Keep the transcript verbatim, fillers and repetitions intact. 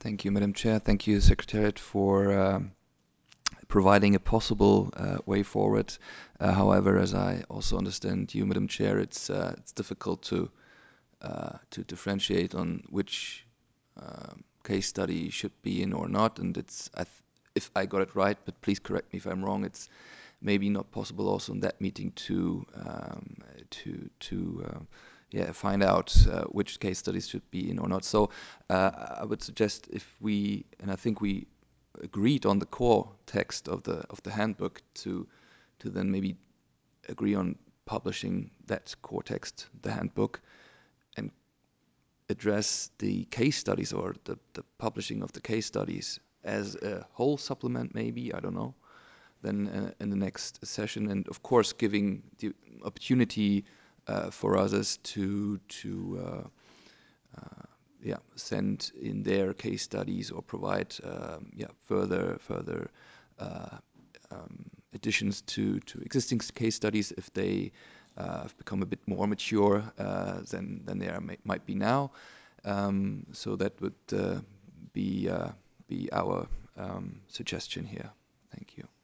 Thank you, Madam Chair. Thank you, Secretariat, for um, providing a possible uh, way forward. Uh, however, as I also understand you, Madam Chair, it's uh, it's difficult to uh, to differentiate on which um, case study should be in or not. And it's, I th if I got it right, but please correct me if I'm wrong, it's maybe not possible also in that meeting to um, to to uh, yeah find out uh, which case studies should be in or not. So uh, I would suggest if we, and I think we agreed on the core text of the of the handbook, to to then maybe agree on publishing that core text, the handbook, and address the case studies or the, the publishing of the case studies as a whole supplement, maybe, I don't know, then uh, in the next session, and of course giving the opportunity uh, for others to to uh, uh, yeah send in their case studies or provide um, yeah further further uh, um, additions to to existing case studies if they uh, have become a bit more mature uh, than than they are may, might be now. Um, so that would uh, be uh, be our um, suggestion here. Thank you.